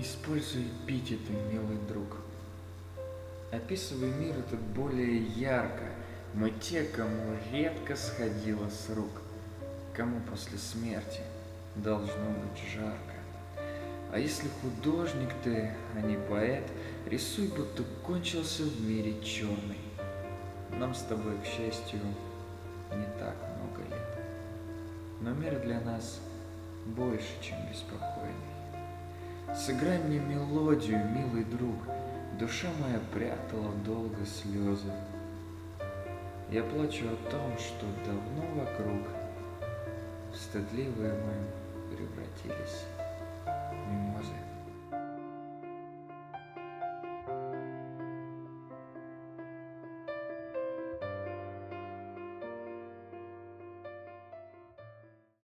Используй эпитеты, милый друг. Описывай мир этот более ярко. Мы те, кому редко сходило с рук, кому после смерти должно быть жарко. А если художник ты, а не поэт, рисуй, будто кончился в мире черный. Нам с тобой, к счастью, не так много лет. Но мир для нас больше, чем беспокойный. Сыграй мне мелодию, милый друг, душа моя прятала долго слезы. Я плачу о том, что давно вокруг стыдливые мы превратились в мимозы.